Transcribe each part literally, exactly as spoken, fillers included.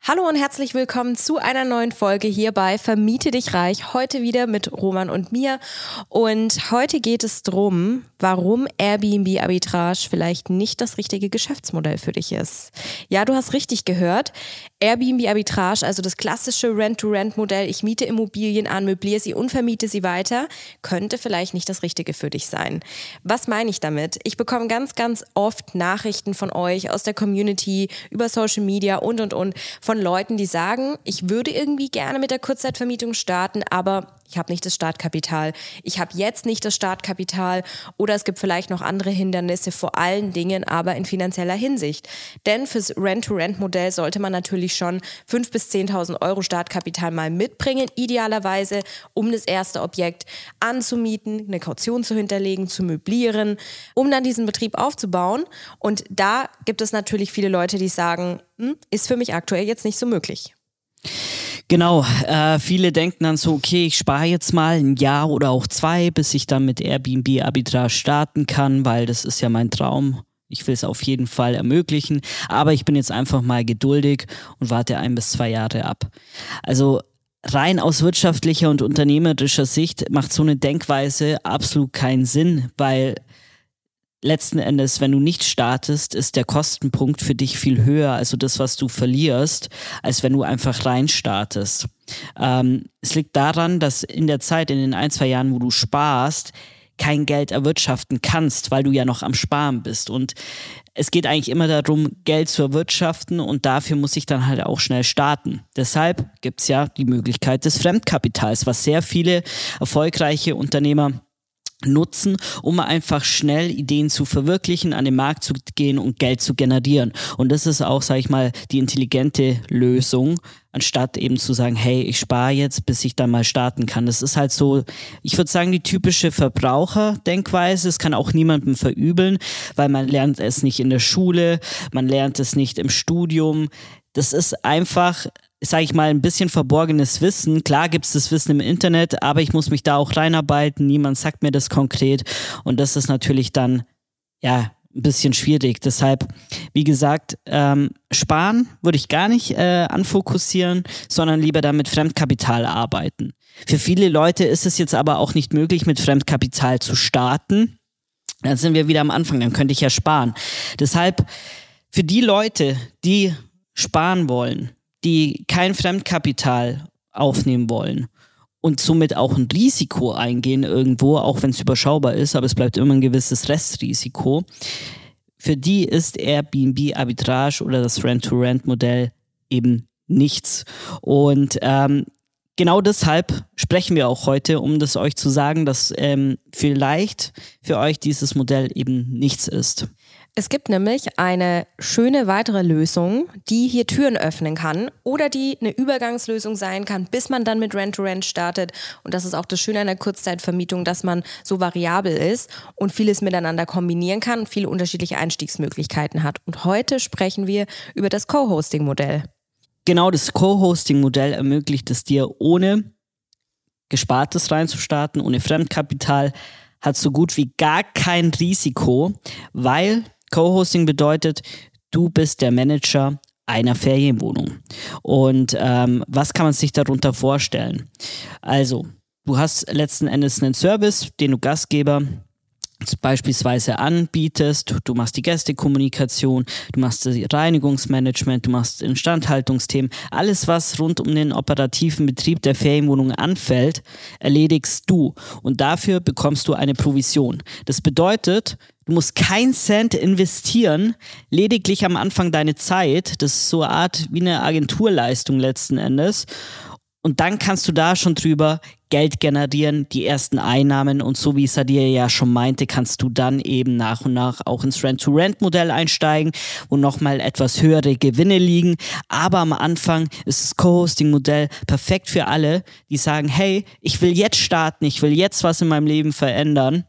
Hallo und herzlich willkommen zu einer neuen Folge hier bei Vermiete dich reich. Heute wieder mit Roman und mir. Und heute geht es darum, warum Airbnb-Arbitrage vielleicht nicht das richtige Geschäftsmodell für dich ist. Ja, du hast richtig gehört. Airbnb-Arbitrage, also das klassische Rent-to-Rent-Modell, ich miete Immobilien an, möbliere sie und vermiete sie weiter, könnte vielleicht nicht das Richtige für dich sein. Was meine ich damit? Ich bekomme ganz, ganz oft Nachrichten von euch aus der Community, über Social Media und, und, und, von Leuten, die sagen, ich würde irgendwie gerne mit der Kurzzeitvermietung starten, aber ich habe nicht das Startkapital. Ich habe jetzt nicht das Startkapital oder es gibt vielleicht noch andere Hindernisse, vor allen Dingen aber in finanzieller Hinsicht. Denn fürs Rent-to-Rent-Modell sollte man natürlich schon fünftausend bis zehntausend Euro Startkapital mal mitbringen, idealerweise, um das erste Objekt anzumieten, eine Kaution zu hinterlegen, zu möblieren, um dann diesen Betrieb aufzubauen. Und da gibt es natürlich viele Leute, die sagen, hm, ist für mich aktuell jetzt nicht so möglich. Genau, äh, viele denken dann so, okay, ich spare jetzt mal ein Jahr oder auch zwei, bis ich dann mit Airbnb-Arbitrage starten kann, weil das ist ja mein Traum. Ich will es auf jeden Fall ermöglichen, aber ich bin jetzt einfach mal geduldig und warte ein bis zwei Jahre ab. Also rein aus wirtschaftlicher und unternehmerischer Sicht macht so eine Denkweise absolut keinen Sinn, weil letzten Endes, wenn du nicht startest, ist der Kostenpunkt für dich viel höher, also das, was du verlierst, als wenn du einfach rein startest. Ähm, es liegt daran, dass in der Zeit, in den ein, zwei Jahren, wo du sparst, kein Geld erwirtschaften kannst, weil du ja noch am Sparen bist. Und es geht eigentlich immer darum, Geld zu erwirtschaften und dafür muss ich dann halt auch schnell starten. Deshalb gibt es ja die Möglichkeit des Fremdkapitals, was sehr viele erfolgreiche Unternehmer nutzen, um einfach schnell Ideen zu verwirklichen, an den Markt zu gehen und Geld zu generieren. Und das ist auch, sage ich mal, die intelligente Lösung, anstatt eben zu sagen, hey, ich spare jetzt, bis ich dann mal starten kann. Das ist halt so, ich würde sagen, die typische Verbraucherdenkweise. Es kann auch niemandem verübeln, weil man lernt es nicht in der Schule, man lernt es nicht im Studium. Das ist einfach, sage ich mal, ein bisschen verborgenes Wissen. Klar gibt es das Wissen im Internet, aber ich muss mich da auch reinarbeiten. Niemand sagt mir das konkret und das ist natürlich dann, ja, ein bisschen schwierig. Deshalb, wie gesagt, ähm, sparen würde ich gar nicht äh, anfokussieren, sondern lieber dann mit Fremdkapital arbeiten. Für viele Leute ist es jetzt aber auch nicht möglich, mit Fremdkapital zu starten. Dann sind wir wieder am Anfang, dann könnte ich ja sparen. Deshalb, für die Leute, die sparen wollen, die kein Fremdkapital aufnehmen wollen und somit auch ein Risiko eingehen irgendwo, auch wenn es überschaubar ist, aber es bleibt immer ein gewisses Restrisiko. Für die ist Airbnb-Arbitrage oder das Rent-to-Rent-Modell eben nichts. Und ähm, genau deshalb sprechen wir auch heute, um das euch zu sagen, dass ähm, vielleicht für euch dieses Modell eben nichts ist. Es gibt nämlich eine schöne weitere Lösung, die hier Türen öffnen kann oder die eine Übergangslösung sein kann, bis man dann mit Rent-to-Rent startet. Und das ist auch das Schöne an der Kurzzeitvermietung, dass man so variabel ist und vieles miteinander kombinieren kann und viele unterschiedliche Einstiegsmöglichkeiten hat. Und heute sprechen wir über das Co-Hosting-Modell. Genau, das Co-Hosting-Modell ermöglicht es dir, ohne Gespartes reinzustarten, ohne Fremdkapital, hat so gut wie gar kein Risiko, weil Co-Hosting bedeutet, du bist der Manager einer Ferienwohnung. Und ähm, was kann man sich darunter vorstellen? Also, du hast letzten Endes einen Service, den du Gastgeber beispielsweise anbietest, du machst die Gästekommunikation, du machst das Reinigungsmanagement, du machst Instandhaltungsthemen, alles was rund um den operativen Betrieb der Ferienwohnung anfällt, erledigst du und dafür bekommst du eine Provision. Das bedeutet, du musst keinen Cent investieren, lediglich am Anfang deine Zeit, das ist so eine Art wie eine Agenturleistung letzten Endes. Und dann kannst du da schon drüber Geld generieren, die ersten Einnahmen und so wie Sadia ja schon meinte, kannst du dann eben nach und nach auch ins Rent-to-Rent-Modell einsteigen, wo nochmal etwas höhere Gewinne liegen. Aber am Anfang ist das Co-Hosting-Modell perfekt für alle, die sagen, hey, ich will jetzt starten, ich will jetzt was in meinem Leben verändern.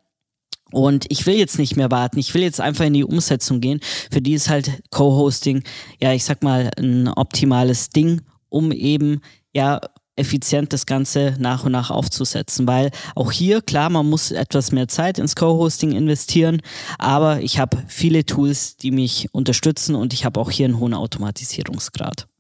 Und ich will jetzt nicht mehr warten, ich will jetzt einfach in die Umsetzung gehen. Für die ist halt Co-Hosting, ja, ich sag mal, ein optimales Ding, um eben, ja, effizient das Ganze nach und nach aufzusetzen, weil auch hier, klar, man muss etwas mehr Zeit ins Co-Hosting investieren, aber ich habe viele Tools, die mich unterstützen und ich habe auch hier einen hohen Automatisierungsgrad.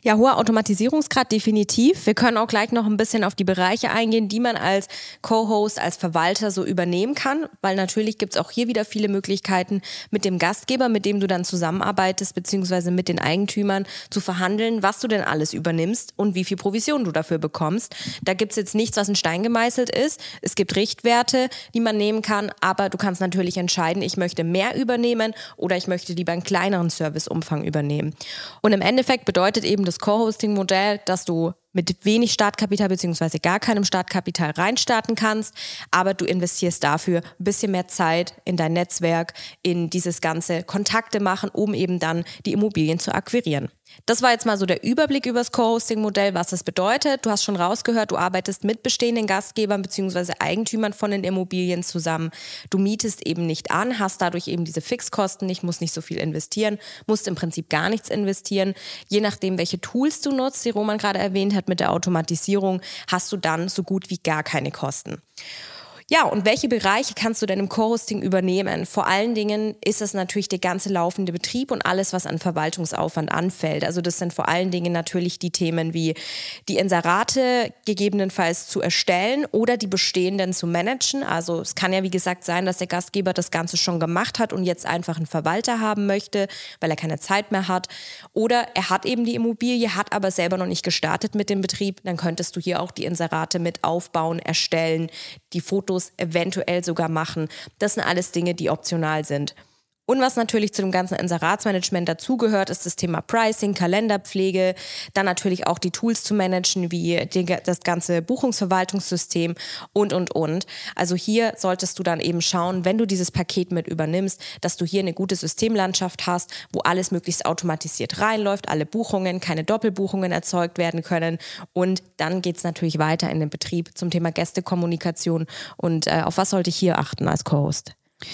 Ja, hoher Automatisierungsgrad definitiv. Wir können auch gleich noch ein bisschen auf die Bereiche eingehen, die man als Co-Host, als Verwalter so übernehmen kann, weil natürlich gibt es auch hier wieder viele Möglichkeiten, mit dem Gastgeber, mit dem du dann zusammenarbeitest, beziehungsweise mit den Eigentümern zu verhandeln, was du denn alles übernimmst und wie viel Provision du dafür bekommst. Da gibt es jetzt nichts, was in Stein gemeißelt ist. Es gibt Richtwerte, die man nehmen kann, aber du kannst natürlich entscheiden, ich möchte mehr übernehmen oder ich möchte lieber einen kleineren Serviceumfang übernehmen. Und im Endeffekt bedeutet eben das Co-Hosting-Modell, dass du mit wenig Startkapital bzw. gar keinem Startkapital reinstarten kannst, aber du investierst dafür ein bisschen mehr Zeit in dein Netzwerk, in dieses ganze Kontakte machen, um eben dann die Immobilien zu akquirieren. Das war jetzt mal so der Überblick über das Co-Hosting-Modell, was das bedeutet. Du hast schon rausgehört, du arbeitest mit bestehenden Gastgebern bzw. Eigentümern von den Immobilien zusammen. Du mietest eben nicht an, hast dadurch eben diese Fixkosten nicht, musst nicht so viel investieren, musst im Prinzip gar nichts investieren. Je nachdem, welche Tools du nutzt, die Roman gerade erwähnt hat mit der Automatisierung, hast du dann so gut wie gar keine Kosten. Ja, und welche Bereiche kannst du denn im Co-Hosting übernehmen? Vor allen Dingen ist es natürlich der ganze laufende Betrieb und alles, was an Verwaltungsaufwand anfällt. Also das sind vor allen Dingen natürlich die Themen wie die Inserate gegebenenfalls zu erstellen oder die bestehenden zu managen. Also es kann ja wie gesagt sein, dass der Gastgeber das Ganze schon gemacht hat und jetzt einfach einen Verwalter haben möchte, weil er keine Zeit mehr hat. Oder er hat eben die Immobilie, hat aber selber noch nicht gestartet mit dem Betrieb. Dann könntest du hier auch die Inserate mit aufbauen, erstellen, die Fotos eventuell sogar machen. Das sind alles Dinge, die optional sind. Und was natürlich zu dem ganzen Inseratsmanagement dazugehört, ist das Thema Pricing, Kalenderpflege, dann natürlich auch die Tools zu managen, wie die, das ganze Buchungsverwaltungssystem und, und, und. Also hier solltest du dann eben schauen, wenn du dieses Paket mit übernimmst, dass du hier eine gute Systemlandschaft hast, wo alles möglichst automatisiert reinläuft, alle Buchungen, keine Doppelbuchungen erzeugt werden können. Und dann geht es natürlich weiter in den Betrieb zum Thema Gästekommunikation. Und äh, auf was sollte ich hier achten als Co-Host?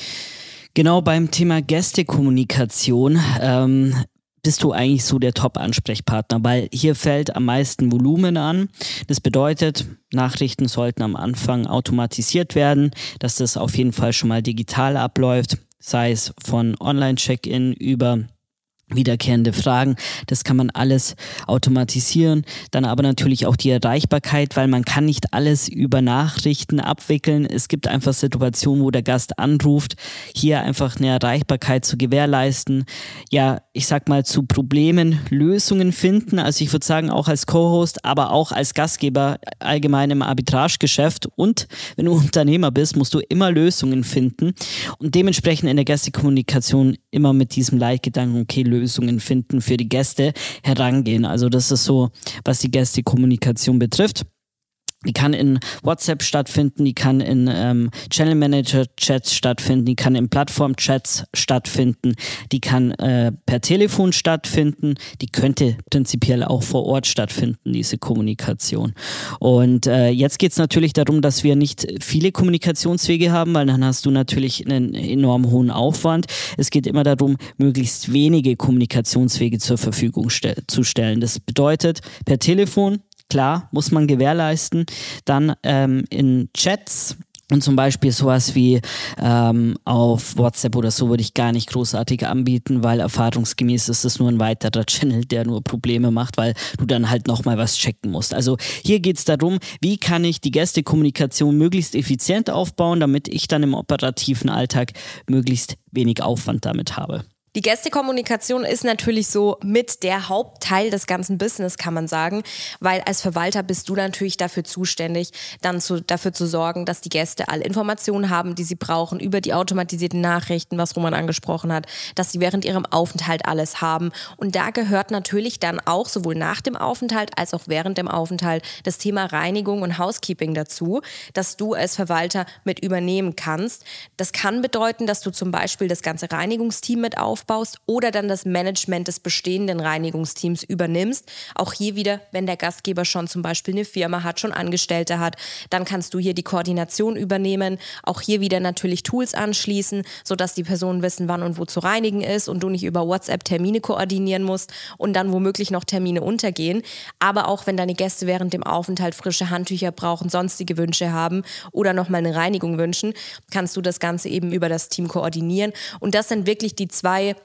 Genau, beim Thema Gästekommunikation ähm, bist du eigentlich so der Top-Ansprechpartner, weil hier fällt am meisten Volumen an. Das bedeutet, Nachrichten sollten am Anfang automatisiert werden, dass das auf jeden Fall schon mal digital abläuft, sei es von Online-Check-In über wiederkehrende Fragen, das kann man alles automatisieren. Dann aber natürlich auch die Erreichbarkeit, weil man kann nicht alles über Nachrichten abwickeln. Es gibt einfach Situationen, wo der Gast anruft, hier einfach eine Erreichbarkeit zu gewährleisten. Ja, ich sag mal, zu Problemen Lösungen finden. Also ich würde sagen, auch als Co-Host, aber auch als Gastgeber allgemein im Arbitragegeschäft. Und wenn du Unternehmer bist, musst du immer Lösungen finden und dementsprechend in der Gästekommunikation immer mit diesem Leitgedanken, okay, Lösungen finden für die Gäste herangehen. Also das ist so, was die Gästekommunikation betrifft. Die kann in WhatsApp stattfinden, die kann in ähm, Channel Manager Chats stattfinden, die kann in Plattform-Chats stattfinden, die kann äh, per Telefon stattfinden, die könnte prinzipiell auch vor Ort stattfinden, diese Kommunikation. Und äh, jetzt geht es natürlich darum, dass wir nicht viele Kommunikationswege haben, weil dann hast du natürlich einen enorm hohen Aufwand. Es geht immer darum, möglichst wenige Kommunikationswege zur Verfügung ste- zu stellen. Das bedeutet per Telefon, klar, muss man gewährleisten. Dann ähm, in Chats und zum Beispiel sowas wie ähm, auf WhatsApp oder so würde ich gar nicht großartig anbieten, weil erfahrungsgemäß ist es nur ein weiterer Channel, der nur Probleme macht, weil du dann halt nochmal was checken musst. Also hier geht es darum, wie kann ich die Gästekommunikation möglichst effizient aufbauen, damit ich dann im operativen Alltag möglichst wenig Aufwand damit habe. Die Gästekommunikation ist natürlich so mit der Hauptteil des ganzen Business, kann man sagen, weil als Verwalter bist du natürlich dafür zuständig, dann zu, dafür zu sorgen, dass die Gäste alle Informationen haben, die sie brauchen über die automatisierten Nachrichten, was Roman angesprochen hat, dass sie während ihrem Aufenthalt alles haben. Und da gehört natürlich dann auch sowohl nach dem Aufenthalt als auch während dem Aufenthalt das Thema Reinigung und Housekeeping dazu, dass du als Verwalter mit übernehmen kannst. Das kann bedeuten, dass du zum Beispiel das ganze Reinigungsteam mit aufbaust, aufbaust oder dann das Management des bestehenden Reinigungsteams übernimmst. Auch hier wieder, wenn der Gastgeber schon zum Beispiel eine Firma hat, schon Angestellte hat, dann kannst du hier die Koordination übernehmen. Auch hier wieder natürlich Tools anschließen, sodass die Personen wissen, wann und wo zu reinigen ist und du nicht über WhatsApp Termine koordinieren musst und dann womöglich noch Termine untergehen. Aber auch wenn deine Gäste während dem Aufenthalt frische Handtücher brauchen, sonstige Wünsche haben oder nochmal eine Reinigung wünschen, kannst du das Ganze eben über das Team koordinieren. Und das sind wirklich die zwei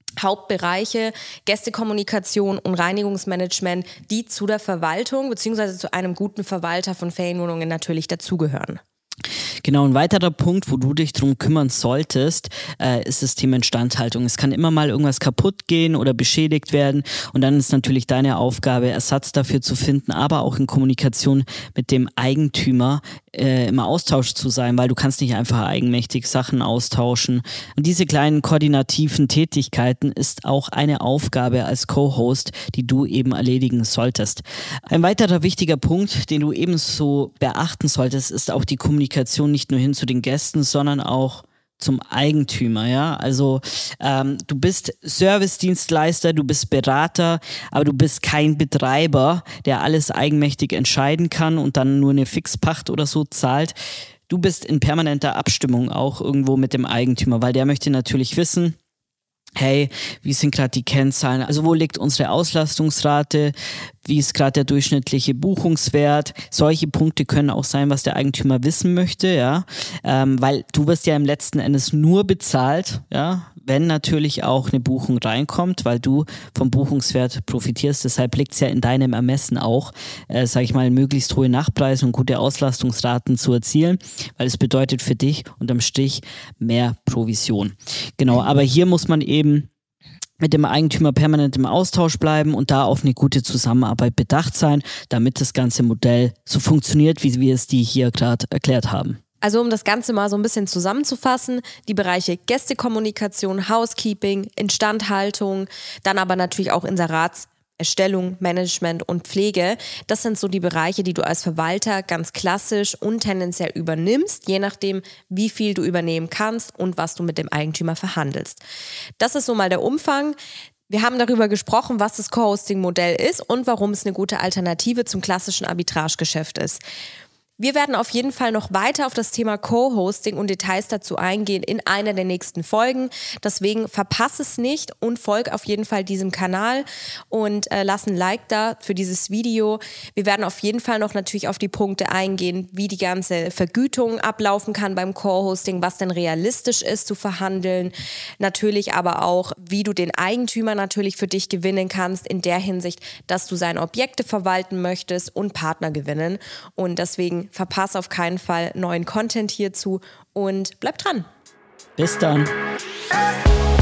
Hauptbereiche Gästekommunikation und Reinigungsmanagement, die zu der Verwaltung bzw. zu einem guten Verwalter von Ferienwohnungen natürlich dazugehören. Genau, ein weiterer Punkt, wo du dich drum kümmern solltest, äh, ist das Thema Instandhaltung. Es kann immer mal irgendwas kaputt gehen oder beschädigt werden und dann ist natürlich deine Aufgabe, Ersatz dafür zu finden, aber auch in Kommunikation mit dem Eigentümer äh, im Austausch zu sein, weil du kannst nicht einfach eigenmächtig Sachen austauschen. Und diese kleinen koordinativen Tätigkeiten ist auch eine Aufgabe als Co-Host, die du eben erledigen solltest. Ein weiterer wichtiger Punkt, den du ebenso beachten solltest, ist auch die Kommunikation nicht nur hin zu den Gästen, sondern auch zum Eigentümer, ja, also ähm, du bist Servicedienstleister, du bist Berater, aber du bist kein Betreiber, der alles eigenmächtig entscheiden kann und dann nur eine Fixpacht oder so zahlt. Du bist in permanenter Abstimmung auch irgendwo mit dem Eigentümer, weil der möchte natürlich wissen, hey, wie sind gerade die Kennzahlen? Also wo liegt unsere Auslastungsrate? Wie ist gerade der durchschnittliche Buchungswert? Solche Punkte können auch sein, was der Eigentümer wissen möchte, ja, ähm, weil du wirst ja im letzten Endes nur bezahlt, ja, wenn natürlich auch eine Buchung reinkommt, weil du vom Buchungswert profitierst. Deshalb liegt es ja in deinem Ermessen auch, äh, sage ich mal, möglichst hohe Nachpreise und gute Auslastungsraten zu erzielen, weil es bedeutet für dich unterm Strich mehr Provision. Genau, aber hier muss man eben mit dem Eigentümer permanent im Austausch bleiben und da auf eine gute Zusammenarbeit bedacht sein, damit das ganze Modell so funktioniert, wie wir es dir hier gerade erklärt haben. Also um das Ganze mal so ein bisschen zusammenzufassen, die Bereiche Gästekommunikation, Housekeeping, Instandhaltung, dann aber natürlich auch Inseratserstellung, Management und Pflege. Das sind so die Bereiche, die du als Verwalter ganz klassisch und tendenziell übernimmst, je nachdem, wie viel du übernehmen kannst und was du mit dem Eigentümer verhandelst. Das ist so mal der Umfang. Wir haben darüber gesprochen, was das Co-Hosting-Modell ist und warum es eine gute Alternative zum klassischen Arbitragegeschäft ist. Wir werden auf jeden Fall noch weiter auf das Thema Co-Hosting und Details dazu eingehen in einer der nächsten Folgen. Deswegen verpasse es nicht und folge auf jeden Fall diesem Kanal und äh, lass ein Like da für dieses Video. Wir werden auf jeden Fall noch natürlich auf die Punkte eingehen, wie die ganze Vergütung ablaufen kann beim Co-Hosting, was denn realistisch ist zu verhandeln. Natürlich aber auch, wie du den Eigentümer natürlich für dich gewinnen kannst, in der Hinsicht, dass du seine Objekte verwalten möchtest und Partner gewinnen. Und deswegen verpasse auf keinen Fall neuen Content hierzu und bleib dran. Bis dann.